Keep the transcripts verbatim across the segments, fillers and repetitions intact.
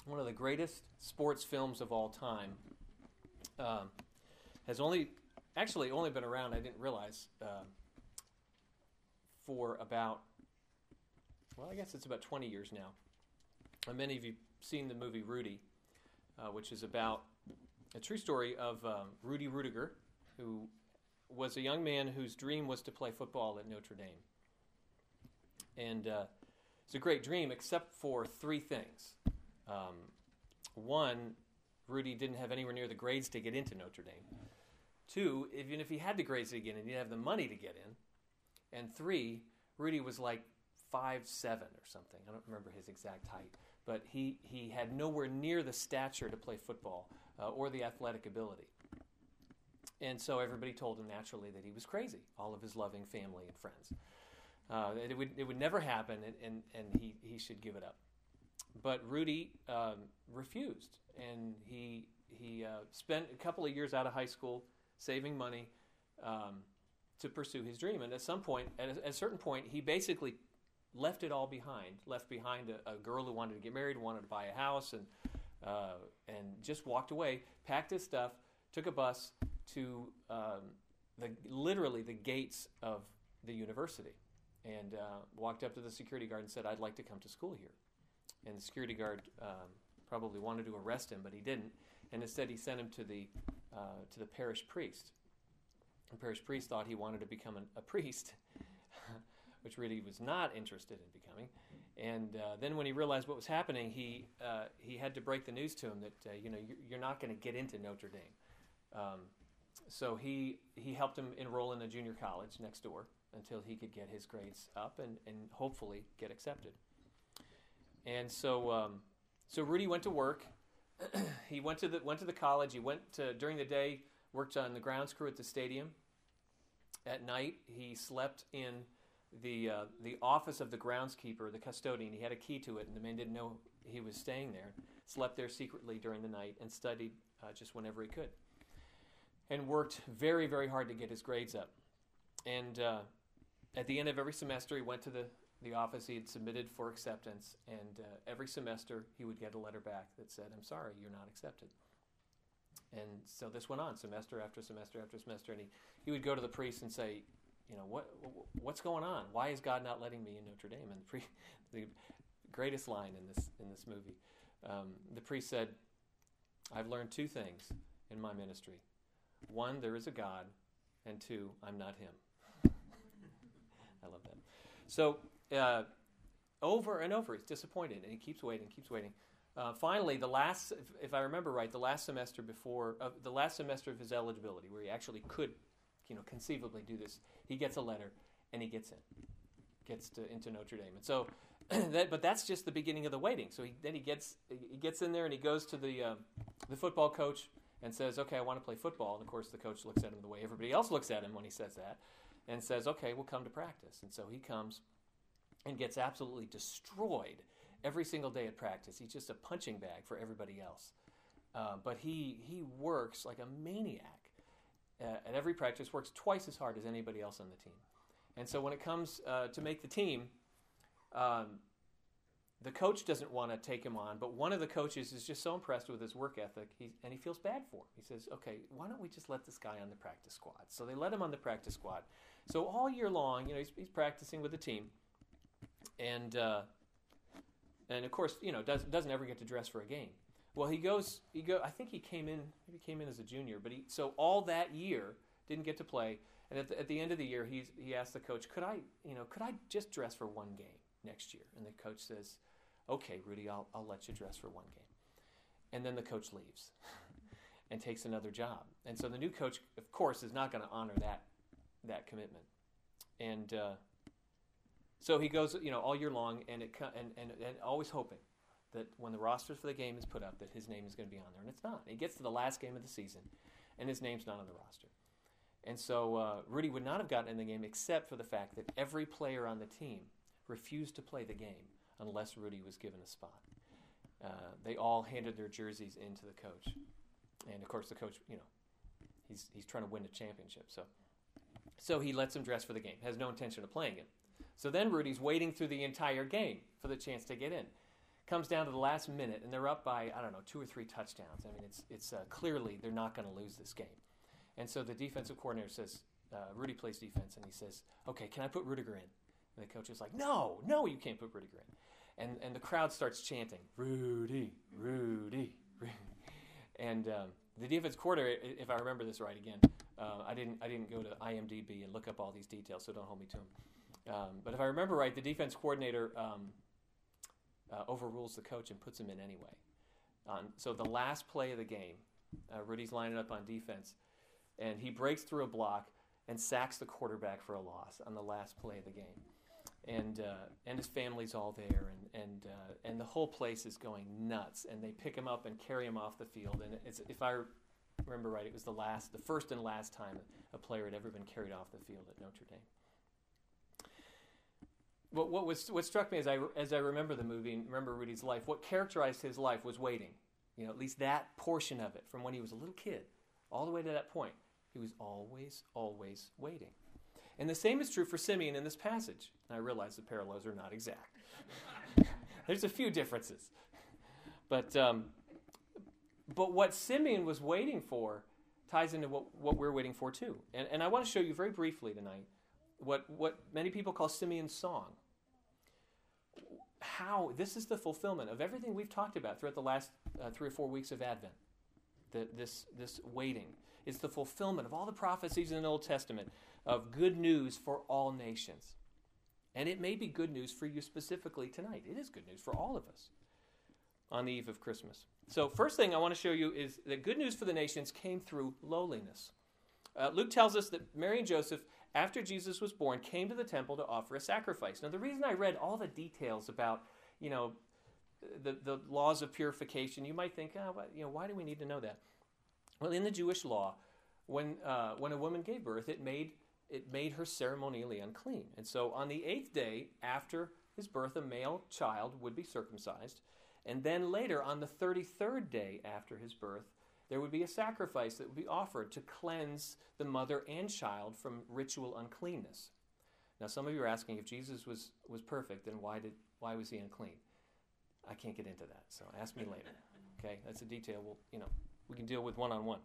one of the greatest sports films of all time, um, has only, actually only been around, I didn't realize, uh, for about, well, I guess it's about twenty years now. And many of you have seen the movie Rudy, uh, which is about a true story of um, Rudy Rudiger, who was a young man whose dream was to play football at Notre Dame. And uh, it's a great dream, except for three things. Um, one, Rudy didn't have anywhere near the grades to get into Notre Dame. Two, even if he had the grades to get in, he didn't have the money to get in. And three, Rudy was like five seven or something. I don't remember his exact height. But he, he had nowhere near the stature to play football uh, or the athletic ability. And so everybody told him naturally that he was crazy, all of his loving family and friends. Uh, it would it would never happen, and, and, and he, he should give it up. But Rudy um, refused, and he he uh, spent a couple of years out of high school saving money um, to pursue his dream. And at some point, at a, at a certain point, he basically left it all behind. Left behind a, a girl who wanted to get married, wanted to buy a house, and uh, and just walked away. Packed his stuff, took a bus to um, the literally the gates of the university, and uh, walked up to the security guard and said, "I'd like to come to school here." And the security guard um, probably wanted to arrest him, but he didn't. And instead, he sent him to the uh, to the parish priest. The parish priest thought he wanted to become an, a priest, which really was not interested in becoming. And uh, then, when he realized what was happening, he uh, he had to break the news to him that uh, you know you're, you're not going to get into Notre Dame. Um, so he he helped him enroll in a junior college next door until he could get his grades up and, and hopefully get accepted. And so, um, so Rudy went to work. he went to the went to the college. He went to, during the day, worked on the grounds crew at the stadium. At night, he slept in the uh, the office of the groundskeeper, the custodian. He had a key to it, and the man didn't know he was staying there. Slept there secretly during the night and studied uh, just whenever he could. And worked very, very hard to get his grades up. And uh, at the end of every semester, he went to the the office he had submitted for acceptance, and uh, every semester he would get a letter back that said, "I'm sorry, you're not accepted." And so this went on semester after semester after semester, and he, he would go to the priest and say, you know, what what's going on? Why is God not letting me in Notre Dame? And the, priest, the greatest line in this in this movie, um, the priest said, "I've learned two things in my ministry. One, there is a God, and two, I'm not him." I love that. So uh, over and over, he's disappointed, and he keeps waiting, keeps waiting. Uh, finally, the last, if, if I remember right, the last semester before, uh, the last semester of his eligibility, where he actually could, you know, conceivably do this, he gets a letter, and he gets in, gets to, into Notre Dame. And so, that, but that's just the beginning of the waiting. So he, then he gets he gets in there, and he goes to the uh, the football coach and says, "Okay, I want to play football." And of course, the coach looks at him the way everybody else looks at him when he says that, and says, "Okay, we'll come to practice." And so he comes and gets absolutely destroyed every single day at practice. He's just a punching bag for everybody else. Uh, but he he works like a maniac uh, at every practice, works twice as hard as anybody else on the team. And so when it comes uh, to make the team, um, the coach doesn't want to take him on, but one of the coaches is just so impressed with his work ethic, he, and he feels bad for him. He says, "Okay, why don't we just let this guy on the practice squad?" So they let him on the practice squad. So all year long, you know, he's, he's practicing with the team. And uh, and of course, you know, doesn't doesn't ever get to dress for a game. Well, he goes. He go. I think he came in. Maybe he came in as a junior, but he so all that year didn't get to play. And at the, at the end of the year, he's he asked the coach, "Could I, you know, could I just dress for one game next year?" And the coach says, "Okay, Rudy, I'll I'll let you dress for one game." And then the coach leaves and takes another job. And so the new coach, of course, is not going to honor that that commitment. And uh, So he goes, you know, all year long, and it and, and and always hoping that when the roster for the game is put up, that his name is going to be on there, and it's not. He gets to the last game of the season, and his name's not on the roster. And so uh, Rudy would not have gotten in the game except for the fact that every player on the team refused to play the game unless Rudy was given a spot. Uh, they all handed their jerseys in to the coach, and of course the coach, you know, he's he's trying to win a championship, so so he lets him dress for the game. Has no intention of playing him. So then Rudy's waiting through the entire game for the chance to get in. Comes down to the last minute, and they're up by, I don't know, two or three touchdowns. I mean, it's it's uh, clearly they're not going to lose this game. And so the defensive coordinator says, uh, Rudy plays defense, and he says, okay, can I put Rudiger in? And the coach is like, no, no, you can't put Rudiger in. And and the crowd starts chanting, Rudy, Rudy, Rudy. And um, the defense coordinator, if I remember this right again, uh, I didn't I didn't go to I M D B and look up all these details, so don't hold me to them. Um, but if I remember right, the defense coordinator um, uh, overrules the coach and puts him in anyway. Um, so the last play of the game, uh, Rudy's lining up on defense, and he breaks through a block and sacks the quarterback for a loss on the last play of the game. And uh, and his family's all there, and and uh, and the whole place is going nuts. And they pick him up and carry him off the field. And it's, if I remember right, it was the last, the first and last time a player had ever been carried off the field at Notre Dame. What what was what struck me as I as I remember the movie and remember Rudy's life, what characterized his life was waiting. You know, at least that portion of it, from when he was a little kid all the way to that point, he was always always waiting. And the same is true for Simeon in this passage. I realize the parallels are not exact. There's a few differences. But um, but what Simeon was waiting for ties into what, what we're waiting for too. And, and I want to show you very briefly tonight what, what many people call Simeon's song. How this is the fulfillment of everything we've talked about throughout the last uh, three or four weeks of Advent. The, this, this waiting. It's the fulfillment of all the prophecies in the Old Testament of good news for all nations. And it may be good news for you specifically tonight. It is good news for all of us on the eve of Christmas. So first thing I want to show you is that good news for the nations came through lowliness. Uh, Luke tells us that Mary and Joseph, after Jesus was born, came to the temple to offer a sacrifice. Now the reason I read all the details about, you know, the, the laws of purification, you might think, oh, you know, why do we need to know that? Well, in the Jewish law, when uh, when a woman gave birth, it made it made her ceremonially unclean. And so on the eighth day after his birth, a male child would be circumcised. And then later, on the thirty-third day after his birth, there would be a sacrifice that would be offered to cleanse the mother and child from ritual uncleanness. Now, some of you are asking, if Jesus was, was perfect, then why did why was he unclean? I can't get into that, so ask me later. Okay, that's a detail we'll, you know, we can deal with one-on-one.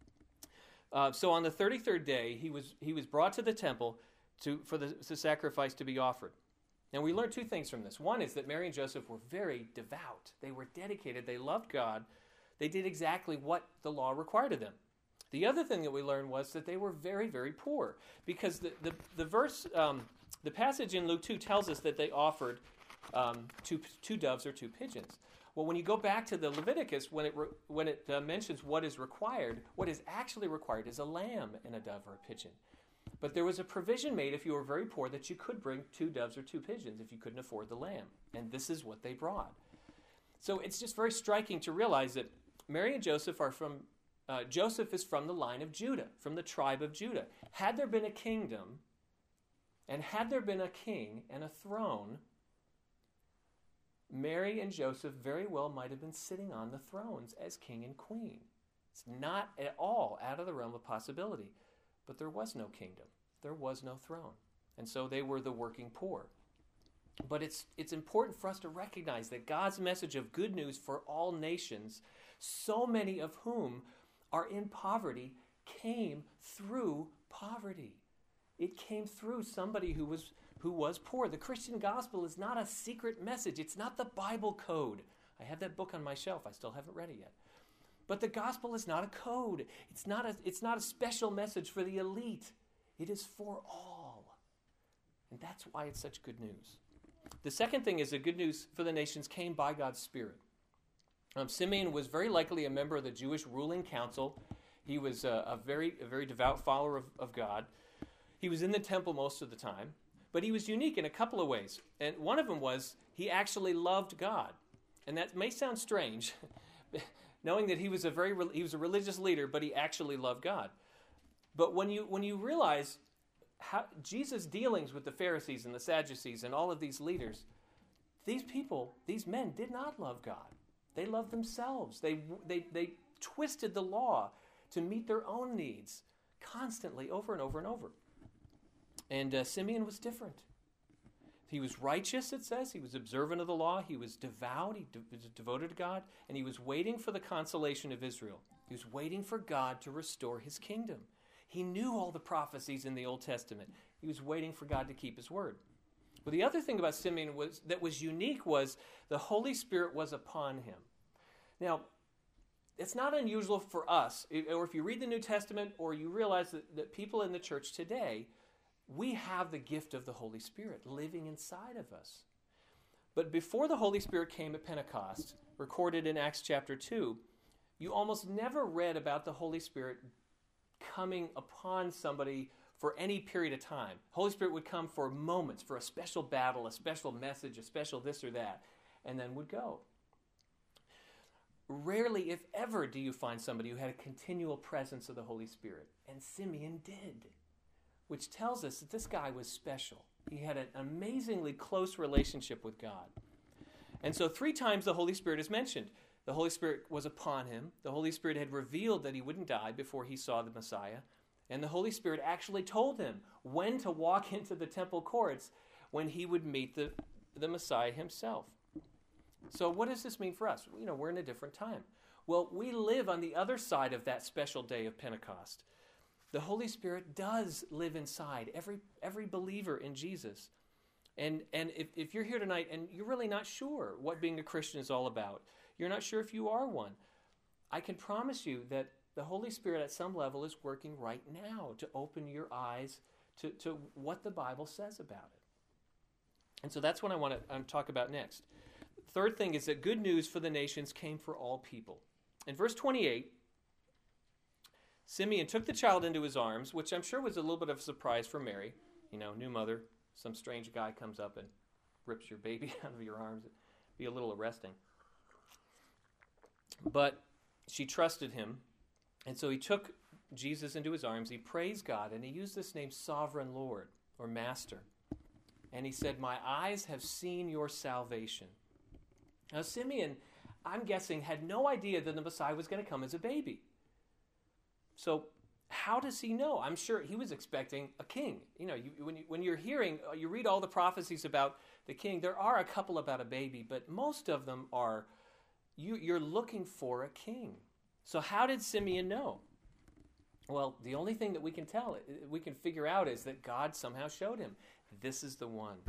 Uh, so on the thirty-third day, he was he was brought to the temple to for the, the sacrifice to be offered. And we learned two things from this. One is that Mary and Joseph were very devout. They were dedicated. They loved God. They did exactly what the law required of them. The other thing that we learned was that they were very, very poor. Because the, the, the verse, um, the passage in Luke two tells us that they offered um, two, two doves or two pigeons. Well, when you go back to the Leviticus, when it re, when it uh, mentions what is required, what is actually required is a lamb and a dove or a pigeon. But there was a provision made if you were very poor that you could bring two doves or two pigeons if you couldn't afford the lamb. And this is what they brought. So it's just very striking to realize that Mary and Joseph are from, uh, Joseph is from the line of Judah, from the tribe of Judah. Had there been a kingdom, and had there been a king and a throne, Mary and Joseph very well might have been sitting on the thrones as king and queen. It's not at all out of the realm of possibility. But there was no kingdom. There was no throne. And so they were the working poor. But it's it's important for us to recognize that God's message of good news for all nations, so many of whom are in poverty, came through poverty. It came through somebody who was who was poor. The Christian gospel is not a secret message. It's not the Bible code. I have that book on my shelf. I still haven't read it yet. But the gospel is not a code. It's not a, it's not a special message for the elite. It is for all. And that's why it's such good news. The second thing is the good news for the nations came by God's Spirit. Um, Simeon was very likely a member of the Jewish ruling council. He was a, a, very, a very devout follower of, of God. He was in the temple most of the time. But he was unique in a couple of ways. And one of them was he actually loved God. And that may sound strange, knowing that he was a very he was a religious leader, but he actually loved God. But when you when you realize how Jesus' dealings with the Pharisees and the Sadducees and all of these leaders, these people, these men did not love God. They loved themselves. They they they twisted the law to meet their own needs constantly, over and over and over. And uh, Simeon was different. He was righteous, it says. He was observant of the law. He was devout. He de- was devoted to God. And he was waiting for the consolation of Israel. He was waiting for God to restore his kingdom. He knew all the prophecies in the Old Testament. He was waiting for God to keep his word. But the other thing about Simeon was that was unique was the Holy Spirit was upon him. Now, it's not unusual for us, or if you read the New Testament or you realize that, that people in the church today, we have the gift of the Holy Spirit living inside of us. But before the Holy Spirit came at Pentecost, recorded in Acts chapter two, you almost never read about the Holy Spirit coming upon somebody for any period of time. Holy Spirit would come for moments, for a special battle, a special message, a special this or that, and then would go. Rarely, if ever, do you find somebody who had a continual presence of the Holy Spirit. And Simeon did, which tells us that this guy was special. He had an amazingly close relationship with God. And so three times the Holy Spirit is mentioned. The Holy Spirit was upon him. The Holy Spirit had revealed that he wouldn't die before he saw the Messiah. And the Holy Spirit actually told him when to walk into the temple courts when he would meet the, the Messiah himself. So what does this mean for us? You know, we're in a different time. Well, we live on the other side of that special day of Pentecost. The Holy Spirit does live inside every every believer in Jesus. And and if, if you're here tonight and you're really not sure what being a Christian is all about, you're not sure if you are one, I can promise you that the Holy Spirit at some level is working right now to open your eyes to, to what the Bible says about it. And so that's what I want to um, talk about next. Third thing is that good news for the nations came for all people. In verse twenty-eight, Simeon took the child into his arms, which I'm sure was a little bit of a surprise for Mary. You know, new mother, some strange guy comes up and rips your baby out of your arms. It'd be a little arresting. But she trusted him, and so he took Jesus into his arms. He praised God, and he used this name, Sovereign Lord, or Master. And he said, "My eyes have seen your salvation." Now, Simeon, I'm guessing, had no idea that the Messiah was going to come as a baby. So how does he know? I'm sure he was expecting a king. You know, you, when, you, when you're hearing, you read all the prophecies about the king, there are a couple about a baby, but most of them are, you, you're looking for a king. So how did Simeon know? Well, the only thing that we can tell, we can figure out is that God somehow showed him, this is the one.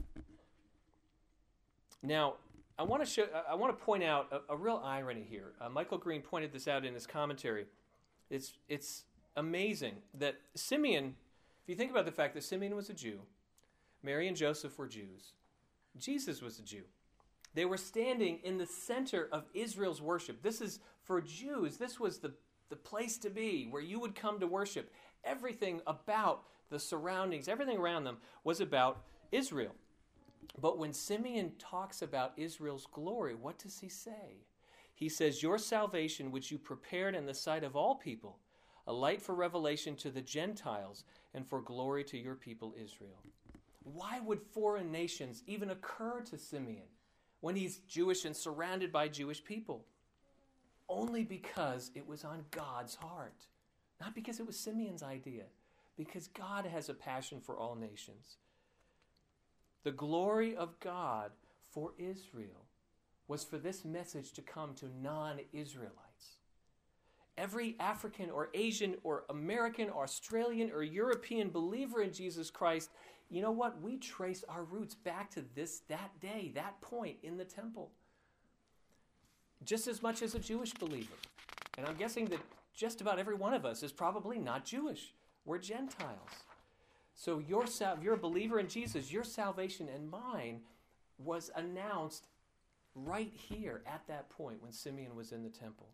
Now, I want to show. I want to point out a, a real irony here. Uh, Michael Green pointed this out in his commentary. It's it's amazing that Simeon, if you think about the fact that Simeon was a Jew, Mary and Joseph were Jews, Jesus was a Jew. They were standing in the center of Israel's worship. This is, for Jews, this was the, the place to be where you would come to worship. Everything about the surroundings, everything around them was about Israel. But when Simeon talks about Israel's glory, what does he say? He says, "Your salvation, which you prepared in the sight of all people, a light for revelation to the Gentiles and for glory to your people Israel." Why would foreign nations even occur to Simeon when he's Jewish and surrounded by Jewish people? Only because it was on God's heart. Not because it was Simeon's idea. Because God has a passion for all nations. The glory of God for Israel was for this message to come to non-Israelites. Every African or Asian or American or Australian or European believer in Jesus Christ, you know what? We trace our roots back to this, that day, that point in the temple. Just as much as a Jewish believer. And I'm guessing that just about every one of us is probably not Jewish. We're Gentiles. So your sal- you're a believer in Jesus. Your salvation and mine was announced right here at that point when Simeon was in the temple.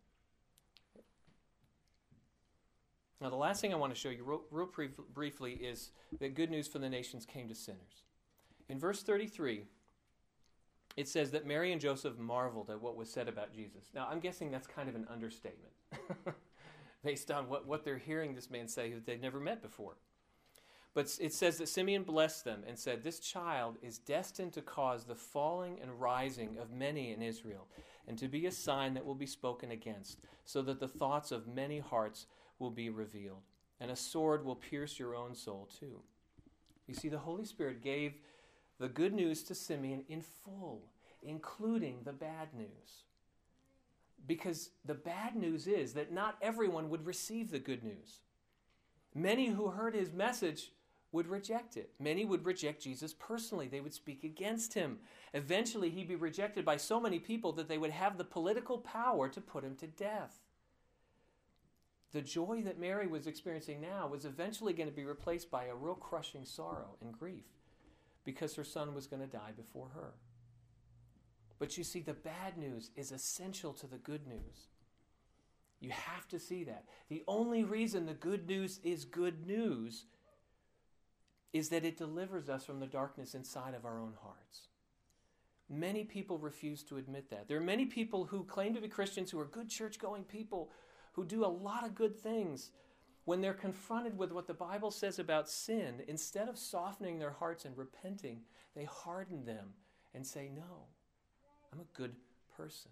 Now, the last thing I want to show you real, real brief, briefly is that good news for the nations came to sinners. In verse thirty-three, it says that Mary and Joseph marveled at what was said about Jesus. Now, I'm guessing that's kind of an understatement based on what, what they're hearing this man say who they'd never met before. But it says that Simeon blessed them and said, "This child is destined to cause the falling and rising of many in Israel, and to be a sign that will be spoken against, so that the thoughts of many hearts will be revealed, and a sword will pierce your own soul too." You see, the Holy Spirit gave the good news to Simeon in full, including the bad news. Because the bad news is that not everyone would receive the good news. Many who heard his message would reject it. Many would reject Jesus personally. They would speak against him. Eventually, he'd be rejected by so many people that they would have the political power to put him to death. The joy that Mary was experiencing now was eventually going to be replaced by a real crushing sorrow and grief because her son was going to die before her. But you see, the bad news is essential to the good news. You have to see that. The only reason the good news is good news is that it delivers us from the darkness inside of our own hearts. Many people refuse to admit that. There are many people who claim to be Christians who are good church-going people who do a lot of good things. When they're confronted with what the Bible says about sin, instead of softening their hearts and repenting, they harden them and say, no, I'm a good person.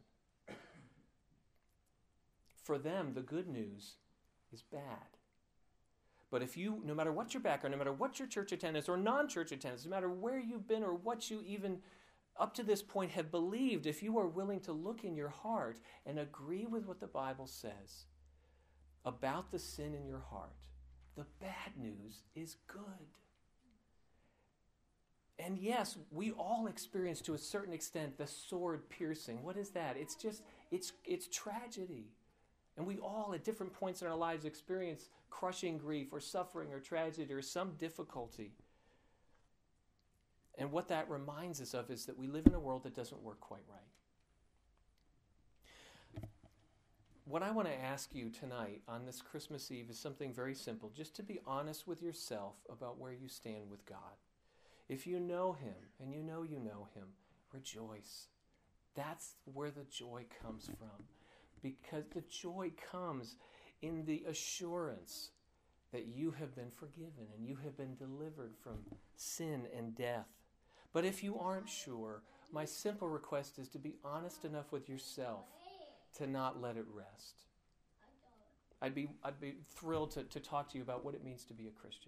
For them, the good news is bad. But if you, no matter what your background, no matter what your church attendance or non-church attendance, no matter where you've been or what you even up to this point have believed, if you are willing to look in your heart and agree with what the Bible says about the sin in your heart, the bad news is good. And yes, we all experience to a certain extent the sword piercing. What is that? It's just, it's it's tragedy. And we all at different points in our lives experience crushing grief or suffering or tragedy or some difficulty. And what that reminds us of is that we live in a world that doesn't work quite right. What I want to ask you tonight on this Christmas Eve is something very simple, just to be honest with yourself about where you stand with God. If you know him, and you know you know him, rejoice. That's where the joy comes from. Because the joy comes in the assurance that you have been forgiven and you have been delivered from sin and death. But if you aren't sure, my simple request is to be honest enough with yourself to not let it rest. I'd be I'd be thrilled to, to talk to you about what it means to be a Christian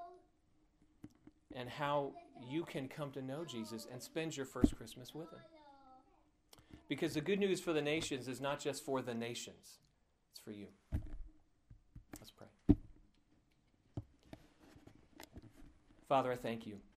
and how you can come to know Jesus and spend your first Christmas with him. Because the good news for the nations is not just for the nations. It's for you. Let's pray. Father, I thank you